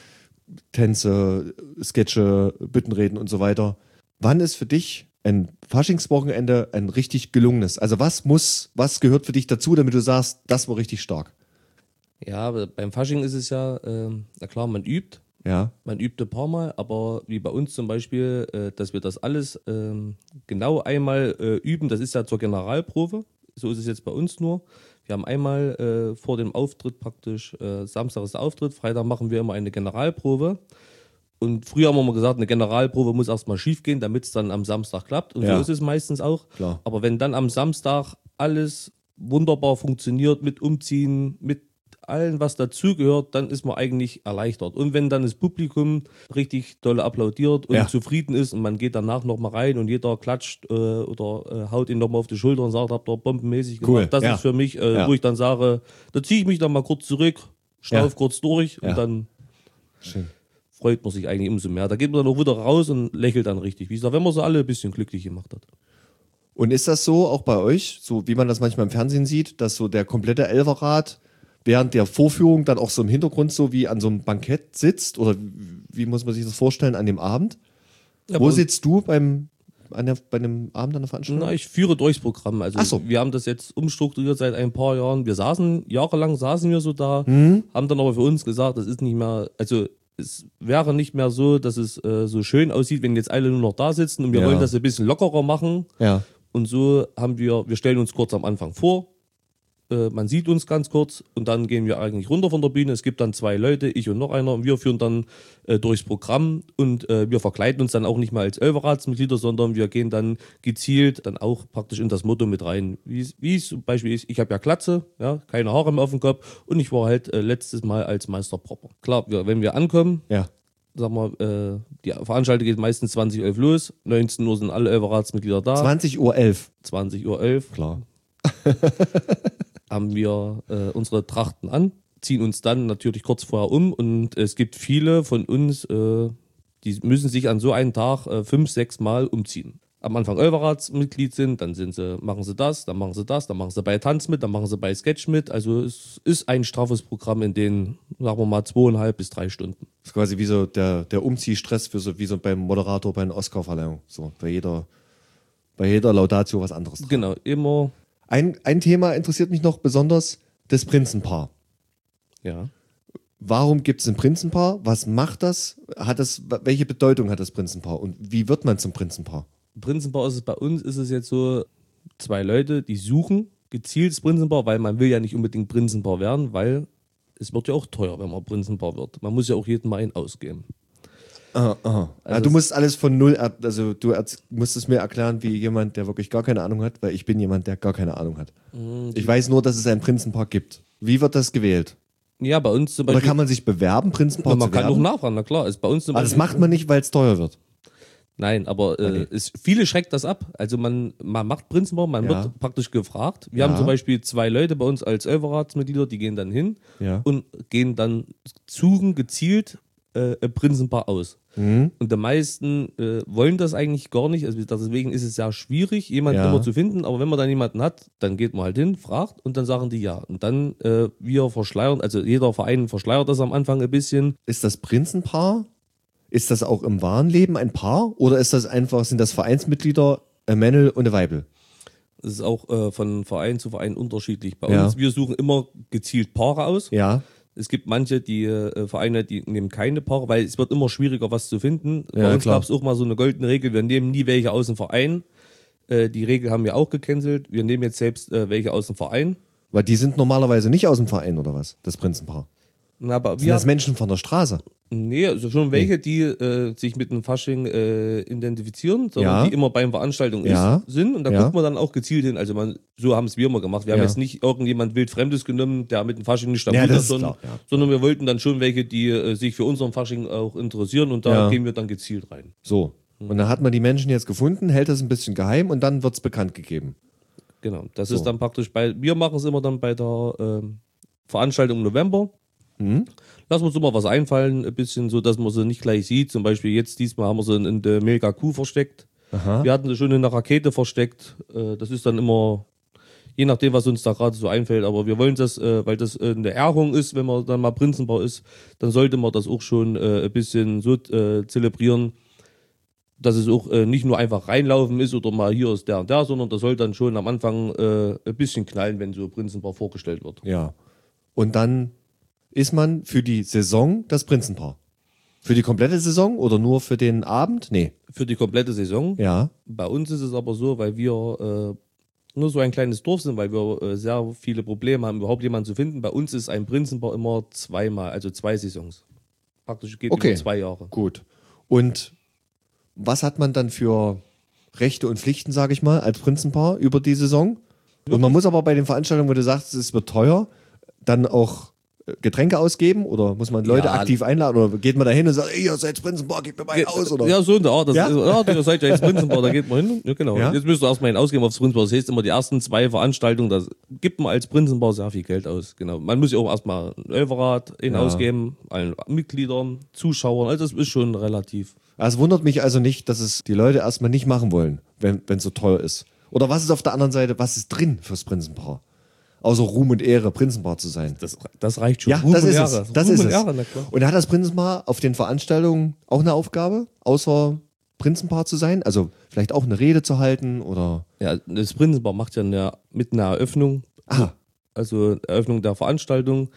Tänze, Sketche, Büttenreden und so weiter. Wann ist für dich ein Faschingswochenende ein richtig gelungenes? Also was gehört für dich dazu, damit du sagst, das war richtig stark? Ja, aber beim Fasching ist es ja, na klar, man übt. Ja. Man übt ein paar Mal, aber wie bei uns zum Beispiel, dass wir das alles genau einmal üben, das ist ja zur Generalprobe. So ist es jetzt bei uns nur. Wir haben einmal vor dem Auftritt praktisch, Samstag ist der Auftritt, Freitag machen wir immer eine Generalprobe. Und früher haben wir mal gesagt, eine Generalprobe muss erstmal schief gehen, damit es dann am Samstag klappt. Und Ja. so ist es meistens auch. Klar. Aber wenn dann am Samstag alles wunderbar funktioniert mit Umziehen, mit allen, was dazugehört, dann ist man eigentlich erleichtert. Und wenn dann das Publikum richtig doll applaudiert und Ja. zufrieden ist und man geht danach nochmal rein und jeder klatscht oder haut ihn nochmal auf die Schulter und sagt, habt ihr bombenmäßig gemacht. Cool, Das ja. ist für mich, Ja. wo ich dann sage, da ziehe ich mich dann mal kurz zurück, schnauf Ja. kurz durch Ja. und dann Schön. freut man sich eigentlich umso mehr. Da geht man dann auch wieder raus und lächelt dann richtig. Wie gesagt, wenn man sie alle ein bisschen glücklich gemacht hat. Und ist das so auch bei euch, so wie man das manchmal im Fernsehen sieht, dass so der komplette Elferrat während der Vorführung dann auch so im Hintergrund so wie an so einem Bankett sitzt? Oder wie muss man sich das vorstellen an dem Abend? Ja, Wo bei sitzt du bei einem Abend an der Veranstaltung? Na, ich führe durchs Programm. Also Ach so. wir haben das jetzt umstrukturiert seit ein paar Jahren. Jahrelang saßen wir so da, Mhm. haben dann aber für uns gesagt, das ist nicht mehr, also es wäre nicht mehr so, dass es so schön aussieht, wenn jetzt alle nur noch da sitzen und wir Ja. wollen das ein bisschen lockerer machen. Ja. Und so haben wir stellen uns kurz am Anfang vor, man sieht uns ganz kurz und dann gehen wir eigentlich runter von der Bühne. Es gibt dann 2 Leute, ich und noch einer, und wir führen dann durchs Programm und wir verkleiden uns dann auch nicht mehr als Elferratsmitglieder, sondern wir gehen dann gezielt dann auch praktisch in das Motto mit rein. Wie es zum Beispiel ist, ich habe ja Glatze, ja, keine Haare mehr auf dem Kopf und ich war halt letztes Mal als Meister Propper. Klar, wenn wir ankommen, Ja. sag mal, die Veranstaltung geht meistens 20:11 los, 19 Uhr sind alle Elferratsmitglieder da, 20.11 Uhr. 20:11 Klar. haben wir unsere Trachten an, ziehen uns dann natürlich kurz vorher um und es gibt viele von uns, die müssen sich an so einen Tag 5, 6 Mal umziehen. Am Anfang Elferratsmitglied sind, dann machen sie das, dann machen sie das, dann machen sie bei Tanz mit, dann machen sie bei Sketch mit. Also es ist ein straffes Programm in den, sagen wir mal, 2,5 bis 3 Stunden. Das ist quasi wie so der Umziehstress für so, wie so beim Moderator bei einer Oscarverleihung. So, bei jeder Laudatio was anderes dran. Genau, immer, Ein Thema interessiert mich noch besonders, das Prinzenpaar. ja. Warum gibt es ein Prinzenpaar? Was macht das? Welche Bedeutung hat das Prinzenpaar? Und wie wird man zum Prinzenpaar? Prinzenpaar ist es bei uns, ist es jetzt so, 2 Leute, die suchen gezielt das Prinzenpaar, weil man will ja nicht unbedingt Prinzenpaar werden, weil es wird ja auch teuer, wenn man Prinzenpaar wird. Man muss ja auch jeden Mal einen ausgeben. Also du musst alles von null, also du musst es mir erklären wie jemand, der wirklich gar keine Ahnung hat, weil ich bin jemand, der gar keine Ahnung hat. Ich weiß nur, dass es ein Prinzenpaar gibt. Wie wird das gewählt? Ja, bei uns zum Oder Beispiel. kann man sich bewerben, Prinzenpaar man zu kann auch werden? nachfragen, na klar. Ist bei uns zum Aber das Beispiel, macht man nicht, weil es teuer wird. Nein, aber viele schreckt das ab. Also man macht Prinzenpaar, man Ja. wird praktisch gefragt. Wir Ja. haben zum Beispiel 2 Leute bei uns als Elferratsmitglieder, die gehen dann hin Ja. und gehen dann suchen gezielt ein Prinzenpaar aus. Mhm. Und die meisten wollen das eigentlich gar nicht. Also deswegen ist es sehr schwierig, jemanden Ja. immer zu finden. Aber wenn man dann jemanden hat, dann geht man halt hin, fragt und dann sagen die ja. Und dann wir verschleiern, also jeder Verein verschleiert das am Anfang ein bisschen. Ist das Prinzenpaar? Ist das auch im wahren Leben ein Paar? Oder sind das Vereinsmitglieder, ein Männel und eine Weibel? Das ist auch von Verein zu Verein unterschiedlich. Bei Ja. uns, wir suchen immer gezielt Paare aus. Ja. Es gibt manche, die Vereine, die nehmen keine Paare, weil es wird immer schwieriger, was zu finden. Ja, Bei uns klar. gab es auch mal so eine goldene Regel, wir nehmen nie welche aus dem Verein. Die Regel haben wir auch gecancelt. Wir nehmen jetzt selbst welche aus dem Verein. Weil die sind normalerweise nicht aus dem Verein, oder was? Das Prinzenpaar. Na, aber Sind wir, das Menschen von der Straße? nee, also schon welche, die sich mit dem Fasching identifizieren, sondern Ja. die immer beim Veranstaltung Ja. sind. Und da Ja. guckt man dann auch gezielt hin. Also so haben es wir immer gemacht. Wir haben Ja. jetzt nicht irgendjemand wildfremdes genommen, der mit dem Fasching nicht Ja, stabil das ist, ist sondern, klar, ja. sondern wir wollten dann schon welche, die sich für unseren Fasching auch interessieren. Und da Ja. gehen wir dann gezielt rein. So. Und dann hat man die Menschen jetzt gefunden, hält das ein bisschen geheim und dann wird es bekannt gegeben. Genau. Das So. ist dann praktisch wir machen es immer dann bei der Veranstaltung im November. Mhm. Lassen wir uns immer was einfallen, ein bisschen so, dass man sie nicht gleich sieht. Zum Beispiel diesmal haben wir sie in der Mega Kuh versteckt. Aha. Wir hatten sie schon in der Rakete versteckt. Das ist dann immer, Je nachdem, was uns da gerade so einfällt. Aber wir wollen das, weil das eine Ehrung ist, wenn man dann mal Prinzenpaar ist, dann sollte man das auch schon ein bisschen so zelebrieren, dass es auch nicht nur einfach reinlaufen ist oder mal hier ist der und der, sondern das soll dann schon am Anfang ein bisschen knallen, wenn so Prinzenpaar vorgestellt wird. Ja. Und dann ist man für die Saison das Prinzenpaar. Für die komplette Saison oder nur für den Abend? Nee. Für die komplette Saison. Ja. Bei uns ist es aber so, weil wir nur so ein kleines Dorf sind, weil wir sehr viele Probleme haben, überhaupt jemanden zu finden. Bei uns ist ein Prinzenpaar immer zweimal, also 2 Saisons. Praktisch geht Okay. über 2 Jahre. Gut. Und was hat man dann für Rechte und Pflichten, sage ich mal, als Prinzenpaar über die Saison? Und man muss aber bei den Veranstaltungen, wo du sagst, es wird teuer, dann auch Getränke ausgeben oder muss man Leute Ja. aktiv einladen oder geht man da hin und sagt, ey, ihr seid Prinzenpaar, gebt mir mal einen aus? Oder? Ja, so in der Art. Ja? Ihr seid ja jetzt Prinzenpaar, da geht man hin. Ja, genau. Ja? Jetzt müsst ihr erstmal einen ausgeben aufs Prinzenpaar. Das heißt immer, die ersten 2 Veranstaltungen, da gibt man als Prinzenpaar sehr viel Geld aus. Genau. Man muss ja auch erstmal ein Ölverrat ausgeben, allen Mitgliedern, Zuschauern. Also das ist schon relativ. Es wundert mich also nicht, dass es die Leute erstmal nicht machen wollen, wenn es so teuer ist. Oder was ist auf der anderen Seite, was ist drin fürs Prinzenpaar? Außer Ruhm und Ehre, Prinzenpaar zu sein. Das reicht schon. Ja, Ruhm das und ist Ehre. es. Das Ruhm ist und es. Ehre, na klar. Und hat das Prinzenpaar auf den Veranstaltungen auch eine Aufgabe, außer Prinzenpaar zu sein? Also vielleicht auch eine Rede zu halten oder. Ja, das Prinzenpaar macht ja mit einer Eröffnung, Ah, also Eröffnung der Veranstaltung,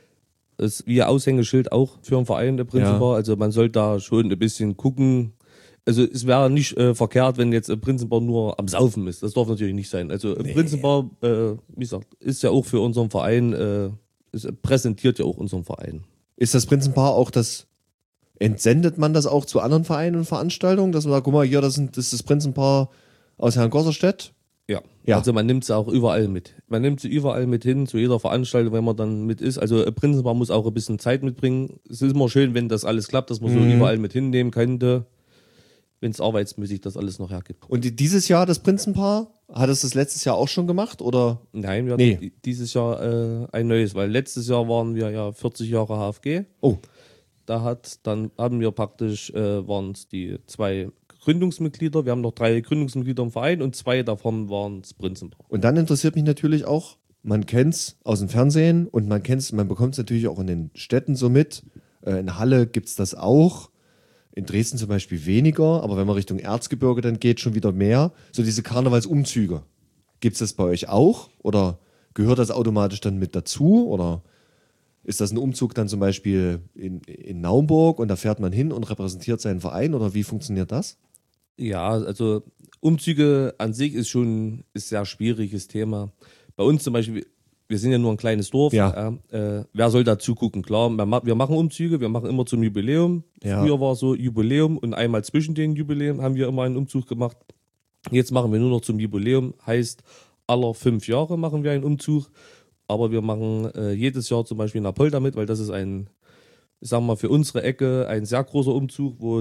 ist wie ein Aushängeschild auch für einen Verein, der Prinzenpaar. Ja. Also man sollte da schon ein bisschen gucken. Also es wäre nicht verkehrt, wenn jetzt ein Prinzenpaar nur am Saufen ist. Das darf natürlich nicht sein. Also ein Prinzenpaar, wie gesagt, ist ja auch für unseren Verein, es präsentiert ja auch unseren Verein. ist das Prinzenpaar auch das. Entsendet man das auch zu anderen Vereinen und Veranstaltungen, dass man sagt, guck mal, hier, das ist das Prinzenpaar aus Herrn Gosserstedt? Ja. Ja. Also man nimmt sie auch überall mit. Man nimmt sie überall mit hin, zu jeder Veranstaltung, wenn man dann mit ist. Also ein Prinzenpaar muss auch ein bisschen Zeit mitbringen. Es ist immer schön, wenn das alles klappt, dass man so überall mit hinnehmen könnte, wenn es arbeitsmäßig das alles noch hergibt. Und dieses Jahr das Prinzenpaar, hat es das letztes Jahr auch schon gemacht? Oder? Nein, wir Nee. hatten dieses Jahr ein neues, weil letztes Jahr waren wir ja 40 Jahre HFG. Oh, Dann haben wir praktisch, waren es die 2 Gründungsmitglieder. Wir haben noch 3 Gründungsmitglieder im Verein und 2 davon waren das Prinzenpaar. und dann interessiert mich natürlich auch, man kennt es aus dem Fernsehen und man bekommt es natürlich auch in den Städten so mit. In Halle gibt es das auch. In Dresden zum Beispiel weniger, aber wenn man Richtung Erzgebirge dann geht, schon wieder mehr. So diese Karnevalsumzüge. Gibt es das bei euch auch? Oder gehört das automatisch dann mit dazu? Oder ist das ein Umzug dann zum Beispiel in Naumburg und da fährt man hin und repräsentiert seinen Verein? Oder wie funktioniert das? Ja, also Umzüge an sich ist schon ein sehr schwieriges Thema. Bei uns zum Beispiel, wir sind ja nur ein kleines Dorf. Ja. Wer soll da zugucken? Klar, wir machen Umzüge, wir machen immer zum Jubiläum. Ja. Früher war so Jubiläum und einmal zwischen den Jubiläen haben wir immer einen Umzug gemacht. Jetzt machen wir nur noch zum Jubiläum, heißt aller 5 Jahre machen wir einen Umzug. Aber wir machen jedes Jahr zum Beispiel in Apolda mit, weil das ist ein, sagen wir mal, für unsere Ecke ein sehr großer Umzug, wo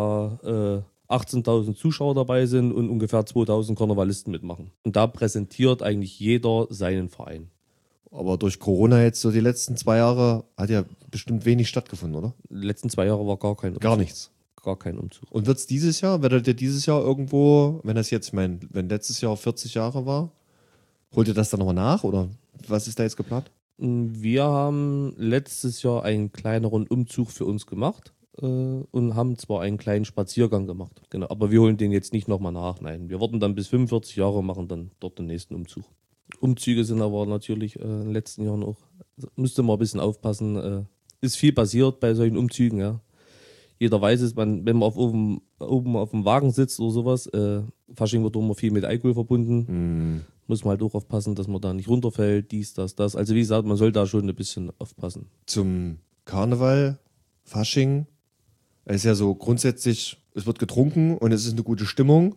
ca. 18.000 Zuschauer dabei sind und ungefähr 2.000 Karnevalisten mitmachen. Und da präsentiert eigentlich jeder seinen Verein. Aber durch Corona jetzt so die letzten 2 Jahre hat ja bestimmt wenig stattgefunden, oder? Die letzten 2 Jahre war gar kein Umzug. Gar nichts. Gar kein Umzug. Und wird es dieses Jahr, werdet ihr dieses Jahr irgendwo, wenn das jetzt, wenn letztes Jahr 40 Jahre war, holt ihr das dann nochmal nach oder was ist da jetzt geplant? Wir haben letztes Jahr einen kleineren Umzug für uns gemacht und haben zwar einen kleinen Spaziergang gemacht, genau, aber wir holen den jetzt nicht nochmal nach. Nein, wir warten dann bis 45 Jahre und machen dann dort den nächsten Umzug. Umzüge sind aber natürlich in den letzten Jahren auch, müsste man ein bisschen aufpassen, ist viel passiert bei solchen Umzügen, ja. Jeder weiß es, wenn man oben auf dem Wagen sitzt oder sowas, Fasching wird immer viel mit Alkohol verbunden. Muss man halt auch aufpassen, dass man da nicht runterfällt, dies, das. Also wie gesagt, man soll da schon ein bisschen aufpassen. Zum Karneval, Fasching, es ist ja so grundsätzlich, es wird getrunken und es ist eine gute Stimmung.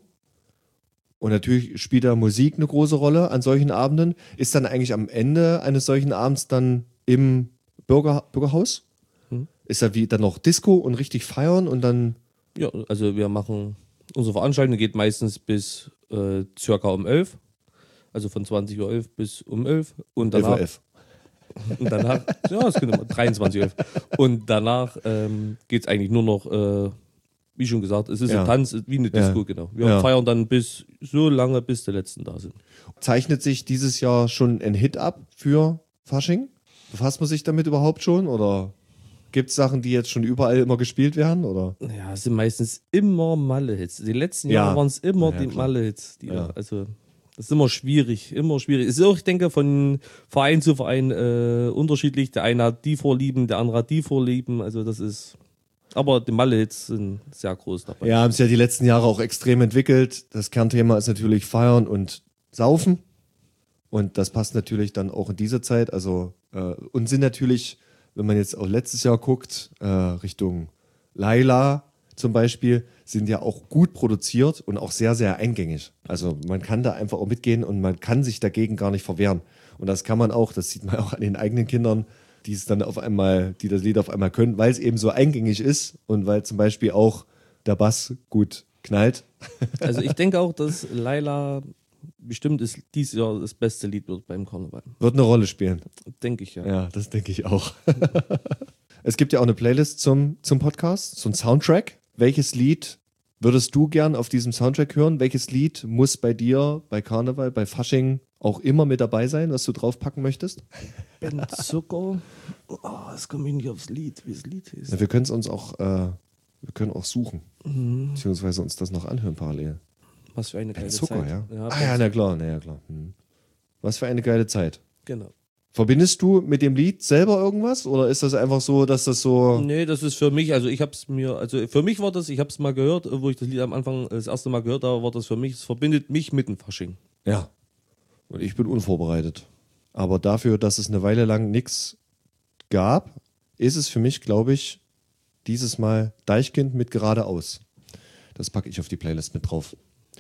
Und natürlich spielt da Musik eine große Rolle an solchen Abenden. Ist dann eigentlich am Ende eines solchen Abends dann im Bürgerhaus? Ist da wie dann noch Disco und richtig feiern und dann. Ja, also wir machen, unsere Veranstaltung geht meistens bis circa um 11. Also von 20.11 Uhr bis um 11. Und danach, 11:11. und danach ja, es geht immer 23.11 Uhr. Und danach geht es eigentlich nur noch wie schon gesagt, es ist Ja. ein Tanz, wie eine Disco, Ja. genau. Wir Ja. feiern dann so lange, bis die Letzten da sind. Zeichnet sich dieses Jahr schon ein Hit ab für Fasching? Befasst man sich damit überhaupt schon? Oder gibt es Sachen, die jetzt schon überall immer gespielt werden? Oder? Ja, es sind meistens immer Malle-Hits. Die letzten Ja. Jahre waren es immer Ja, die klar. Malle-Hits. Ja. Also, das ist immer schwierig, immer schwierig. Es ist auch, ich denke, von Verein zu Verein unterschiedlich. Der eine hat die Vorlieben, der andere hat die Vorlieben. Also, das ist. Aber die Malle-Hits sind sehr groß dabei. Ja, haben es ja die letzten Jahre auch extrem entwickelt. Das Kernthema ist natürlich Feiern und Saufen. Und das passt natürlich dann auch in diese Zeit. Also, und sind natürlich, wenn man jetzt auch letztes Jahr guckt, Richtung Laila zum Beispiel, sind ja auch gut produziert und auch sehr, sehr eingängig. Also man kann da einfach auch mitgehen und man kann sich dagegen gar nicht verwehren. Und das kann man auch, das sieht man auch an den eigenen Kindern, die es dann auf einmal, die das Lied auf einmal können, weil es eben so eingängig ist und weil zum Beispiel auch der Bass gut knallt. Also, ich denke auch, dass Laila bestimmt dieses Jahr das beste Lied wird beim Karneval. Wird eine Rolle spielen. Denke ich, ja. Ja, das denke ich auch. Es gibt ja auch eine Playlist zum Podcast, so ein Soundtrack. Welches Lied würdest du gern auf diesem Soundtrack hören? Welches Lied muss bei dir, bei Karneval, bei Fasching auch immer mit dabei sein, was du draufpacken möchtest? Ben Zucker. Oh, es kommt mir nicht aufs Lied, wie das Lied ist. Ja, wir können es uns auch, wir können auch suchen, beziehungsweise uns das noch anhören parallel. Was für eine geile Zucker, Zeit. ja. Ja, Ah ja, na klar, na ja, klar. Was für eine geile Zeit. genau. Verbindest du mit dem Lied selber irgendwas oder ist das einfach so, dass das so... Nee, das ist für mich, also ich hab's mir, also für mich war das, ich hab's mal gehört, wo ich das Lied am Anfang das erste Mal gehört habe, war das für mich, es verbindet mich mit dem Fasching. Ja. Und ich bin unvorbereitet. Aber dafür, dass es eine Weile lang nichts gab, ist es für mich, glaube ich, dieses Mal Deichkind mit Geradeaus. Das packe ich auf die Playlist mit drauf.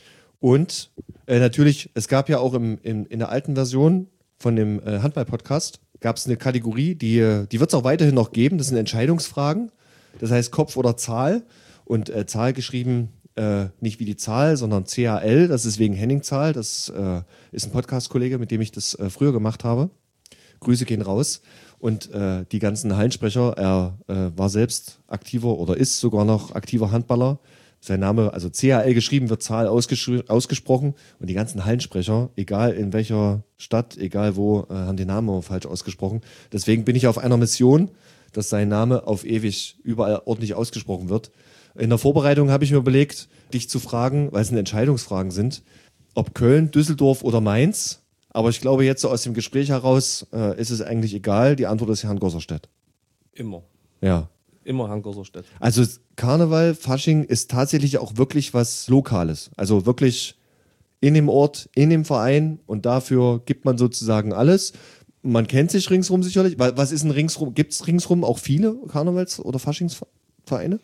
Und natürlich, es gab ja auch in der alten Version von dem Handball-Podcast, gab es eine Kategorie, die wird es auch weiterhin noch geben. Das sind Entscheidungsfragen. Das heißt Kopf oder Zahl. Und Zahl geschrieben nicht wie die Zahl, sondern CAL. Das ist wegen Henning Zahl. Das ist ein Podcast-Kollege, mit dem ich das früher gemacht habe. Grüße gehen raus. Und die ganzen Hallensprecher, er war selbst aktiver oder ist sogar noch aktiver Handballer. Sein Name, also CAL geschrieben, wird Zahl ausgesprochen. Und die ganzen Hallensprecher, egal in welcher Stadt, egal wo, haben den Namen auch falsch ausgesprochen. Deswegen bin ich auf einer Mission, dass sein Name auf ewig überall ordentlich ausgesprochen wird. In der Vorbereitung habe ich mir überlegt, dich zu fragen, weil es Entscheidungsfragen sind, ob Köln, Düsseldorf oder Mainz. Aber ich glaube, jetzt so aus dem Gespräch heraus ist es eigentlich egal. Die Antwort ist Herrn Gosserstedt. Immer. Ja. Immer Hangerserstedt. Also Karneval, Fasching ist tatsächlich auch wirklich was Lokales. Also wirklich in dem Ort, in dem Verein und dafür gibt man sozusagen alles. Man kennt sich ringsrum sicherlich. Was ist denn ringsrum? Gibt es ringsrum auch viele Karnevals- oder Faschingsvereine?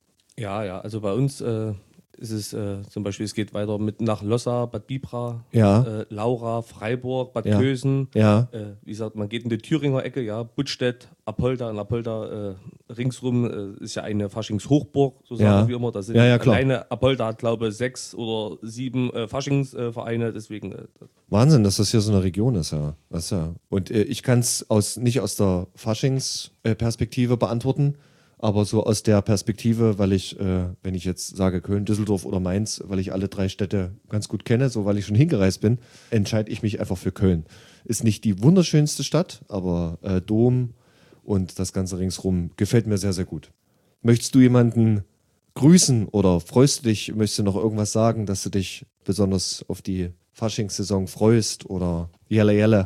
Ja, also bei uns ist es zum Beispiel, es geht weiter mit nach Lossa, Bad Bibra, Ja. Laura, Freiburg, Bad Ja. Kösen. Ja. Wie gesagt, man geht in die Thüringer Ecke, ja, Buttstedt, Apolda. In Apolda ringsrum ist ja eine Faschingshochburg, so sagen Ja. wir immer. Da sind Ja, klar. alleine Apolda hat, glaube ich, 6 oder 7 Faschingsvereine, deswegen. Wahnsinn, dass das hier so eine Region ist, ja. Das ist ja. Und ich kann es nicht aus der Faschingsperspektive beantworten, aber so aus der Perspektive, weil ich, wenn ich jetzt sage Köln, Düsseldorf oder Mainz, weil ich alle 3 Städte ganz gut kenne, so weil ich schon hingereist bin, entscheide ich mich einfach für Köln. Ist nicht die wunderschönste Stadt, aber Dom und das Ganze ringsrum gefällt mir sehr, sehr gut. Möchtest du jemanden grüßen oder freust du dich, möchtest du noch irgendwas sagen, dass du dich besonders auf die Faschingssaison freust oder jelle jelle?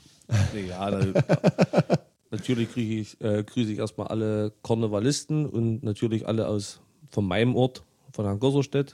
Ja, natürlich grüße ich erstmal alle Karnevalisten und natürlich alle von meinem Ort, von Herrn Gosserstedt.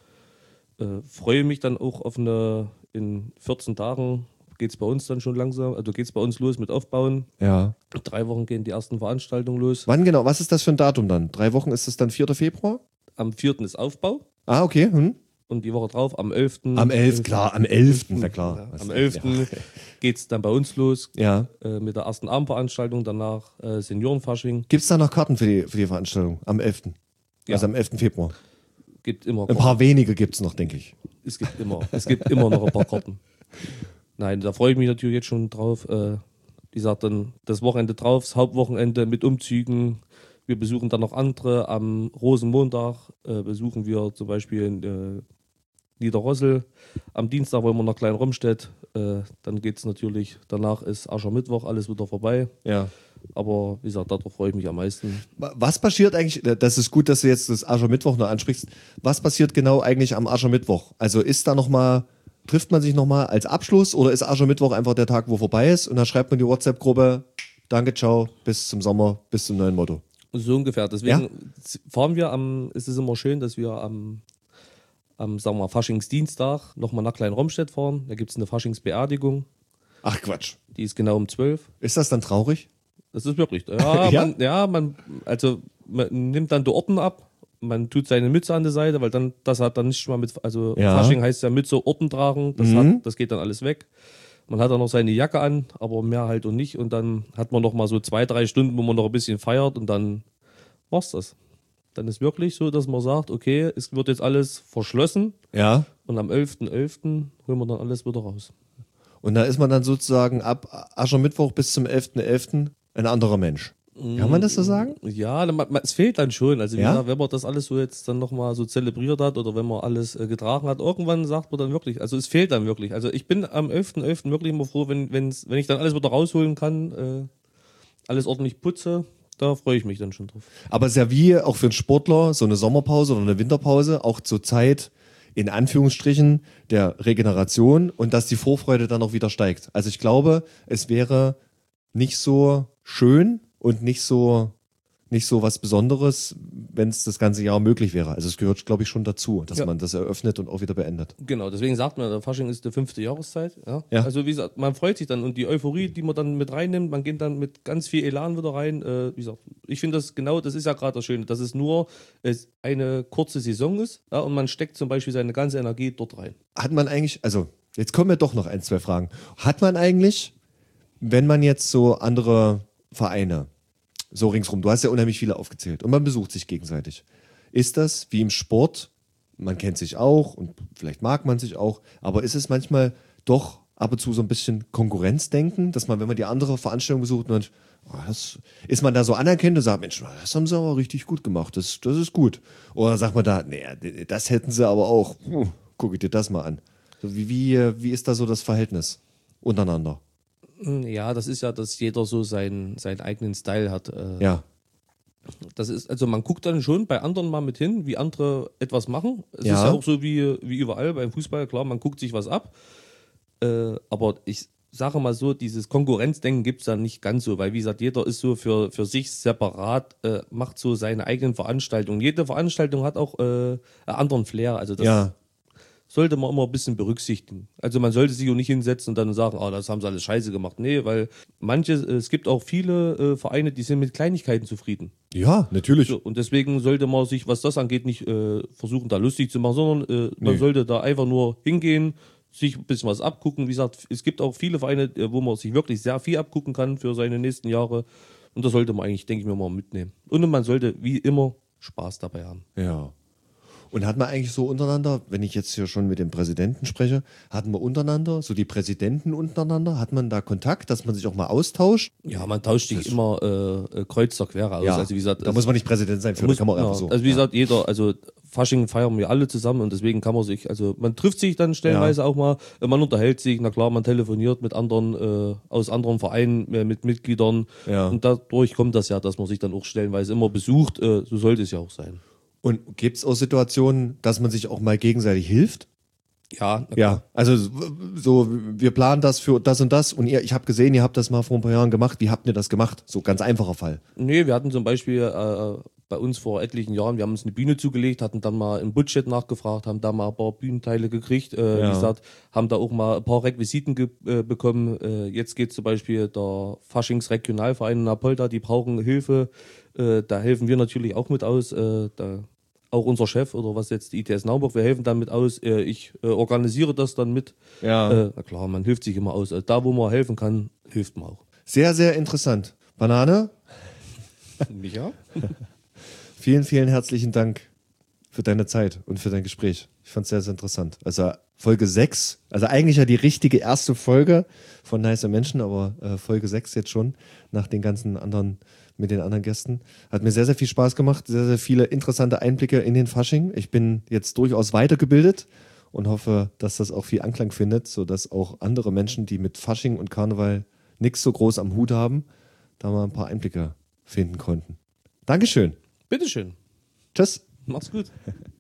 Freue mich dann auch in 14 Tagen geht es bei uns dann schon langsam, also geht es bei uns los mit Aufbauen. Ja. In 3 Wochen gehen die ersten Veranstaltungen los. Wann genau? Was ist das für ein Datum dann? 3 Wochen ist das dann 4. Februar? Am 4. ist Aufbau Ah, okay. und die Woche drauf, am 11. Am 11. klar, am 11. Na klar. Am 11. geht es dann bei uns los Ja. mit der ersten Abendveranstaltung, danach Seniorenfasching. Gibt es da noch Karten für die Veranstaltung? Am 11. Ja. Also am 11. Februar. Gibt immer Ein paar wenige gibt es noch, denke ich. Es gibt immer noch ein paar Karten. Nein, da freue ich mich natürlich jetzt schon drauf. Wie gesagt, dann das Wochenende drauf, das Hauptwochenende mit Umzügen, Wir besuchen dann noch andere. Am Rosenmontag besuchen wir zum Beispiel in Niederrossel. Am Dienstag wollen wir nach Klein-Romstedt. Dann geht es natürlich, danach ist Aschermittwoch, alles wieder vorbei. Ja. Aber wie gesagt, darauf freue ich mich am meisten. Was passiert eigentlich, das ist gut, dass du jetzt das Aschermittwoch noch ansprichst, was passiert genau eigentlich am Aschermittwoch? Also ist da nochmal, trifft man sich nochmal als Abschluss oder ist Aschermittwoch einfach der Tag, wo vorbei ist und dann schreibt man die WhatsApp-Gruppe, danke, ciao, bis zum Sommer, bis zum neuen Motto? So ungefähr. Deswegen fahren wir ist es immer schön, dass wir am sagen wir mal, Faschingsdienstag nochmal nach Klein-Romstedt fahren. Da gibt es eine Faschingsbeerdigung. Ach Quatsch. Die ist genau um 12. Ist das dann traurig? Das ist wirklich. Ja, Ja? man nimmt dann die Orden ab, man tut seine Mütze an der Seite, weil dann, das hat dann nicht mal mit, also Ja. Fasching heißt ja Mütze, Orden tragen, das geht dann alles weg. Man hat dann noch seine Jacke an, aber mehr halt und nicht. Und dann hat man noch mal so 2-3 Stunden, wo man noch ein bisschen feiert und dann war's das. Dann ist wirklich so, dass man sagt, okay, es wird jetzt alles verschlossen Ja. und am 11.11. holen wir dann alles wieder raus. Und da ist man dann sozusagen ab Aschermittwoch bis zum 11.11. ein anderer Mensch. Kann man das so sagen? Ja, es fehlt dann schon. Also wie Ja? gesagt, wenn man das alles so jetzt dann nochmal so zelebriert hat oder wenn man alles getragen hat, irgendwann sagt man dann wirklich, also es fehlt dann wirklich. Also ich bin am 11.11. wirklich immer froh, wenn ich dann alles wieder rausholen kann, alles ordentlich putze, da freue ich mich dann schon drauf. Aber es ist ja wie auch für einen Sportler so eine Sommerpause oder eine Winterpause auch zur Zeit in Anführungsstrichen der Regeneration und dass die Vorfreude dann auch wieder steigt. Also ich glaube, es wäre nicht so schön und nicht so was Besonderes, wenn es das ganze Jahr möglich wäre. Also es gehört, glaube ich, schon dazu, dass man das eröffnet und auch wieder beendet. Genau, deswegen sagt man, der Fasching ist die 5. Jahreszeit. Ja? Ja. Also wie gesagt, man freut sich dann und die Euphorie, die man dann mit reinnimmt, man geht dann mit ganz viel Elan wieder rein. Wie gesagt, ich finde das ist ja gerade das Schöne, dass es nur eine kurze Saison ist, ja, und man steckt zum Beispiel seine ganze Energie dort rein. Hat man eigentlich, also jetzt kommen mir doch noch 1, 2 Fragen. Hat man eigentlich, wenn man jetzt so andere Vereine so ringsrum, du hast ja unheimlich viele aufgezählt und man besucht sich gegenseitig. Ist das wie im Sport, man kennt sich auch und vielleicht mag man sich auch, aber ist es manchmal doch ab und zu so ein bisschen Konkurrenzdenken, dass man, wenn man die andere Veranstaltung besucht, ist man da so anerkennt und sagt, Mensch, das haben sie aber richtig gut gemacht, das ist gut. Oder sagt man da, nee, das hätten sie aber auch, guck dir das mal an. Wie ist da so das Verhältnis untereinander? Ja, das ist ja, dass jeder so seinen eigenen Style hat. Ja. Das ist, also man guckt dann schon bei anderen mal mit hin, wie andere etwas machen. Es Ja. ist ja auch so wie überall beim Fußball, klar, man guckt sich was ab. Aber ich sage mal so, dieses Konkurrenzdenken gibt es da nicht ganz so, weil wie gesagt, jeder ist so für sich separat, macht so seine eigenen Veranstaltungen. Jede Veranstaltung hat auch einen anderen Flair. Also das sollte man immer ein bisschen berücksichtigen. Also man sollte sich auch nicht hinsetzen und dann sagen, das haben sie alles scheiße gemacht. Nee, weil es gibt auch viele Vereine, die sind mit Kleinigkeiten zufrieden. Ja, natürlich. So, und deswegen sollte man sich, was das angeht, nicht versuchen, da lustig zu machen, sondern man sollte da einfach nur hingehen, sich ein bisschen was abgucken. Wie gesagt, es gibt auch viele Vereine, wo man sich wirklich sehr viel abgucken kann für seine nächsten Jahre. Und das sollte man eigentlich, denke ich mir, mal mitnehmen. Und man sollte, wie immer, Spaß dabei haben. Ja. Und hat man eigentlich so untereinander, wenn ich jetzt hier schon mit dem Präsidenten spreche, hatten wir untereinander, so die Präsidenten untereinander, hat man da Kontakt, dass man sich auch mal austauscht? Ja, man tauscht sich immer kreuz oder quer aus. Ja, Also wie gesagt, da muss man nicht Präsident sein, da kann man einfach so. Also wie gesagt, also Fasching feiern wir alle zusammen und deswegen kann man sich, also man trifft sich dann stellenweise auch mal, man unterhält sich, na klar, man telefoniert mit anderen, aus anderen Vereinen, mit Mitgliedern und dadurch kommt das ja, dass man sich dann auch stellenweise immer besucht, so sollte es ja auch sein. Und gibt es auch Situationen, dass man sich auch mal gegenseitig hilft? Ja. Ja, also so, wir planen das für das und das und ich habe gesehen, ihr habt das mal vor ein paar Jahren gemacht. Wie habt ihr das gemacht? So ganz einfacher Fall. Nee, wir hatten zum Beispiel bei uns vor etlichen Jahren, wir haben uns eine Bühne zugelegt, hatten dann mal im Budget nachgefragt, haben da mal ein paar Bühnenteile gekriegt, wie gesagt, haben da auch mal ein paar Requisiten bekommen. Jetzt geht zum Beispiel der Faschingsregionalverein in Apolda, die brauchen Hilfe. Da helfen wir natürlich auch mit aus. Auch unser Chef oder was jetzt die ITS Naumburg, wir helfen dann mit aus. Ich organisiere das dann mit. Ja. Na klar, man hilft sich immer aus. Also da, wo man helfen kann, hilft man auch. Sehr, sehr interessant. Banane? Ja. Vielen, vielen herzlichen Dank für deine Zeit und für dein Gespräch. Ich fand es sehr, sehr interessant. Also Folge 6, also eigentlich ja die richtige erste Folge von Nice Menschen, aber Folge 6 jetzt schon, nach den ganzen anderen mit den anderen Gästen. Hat mir sehr, sehr viel Spaß gemacht, sehr, sehr viele interessante Einblicke in den Fasching. Ich bin jetzt durchaus weitergebildet und hoffe, dass das auch viel Anklang findet, sodass auch andere Menschen, die mit Fasching und Karneval nichts so groß am Hut haben, da mal ein paar Einblicke finden konnten. Dankeschön. Bitteschön. Tschüss. Mach's gut.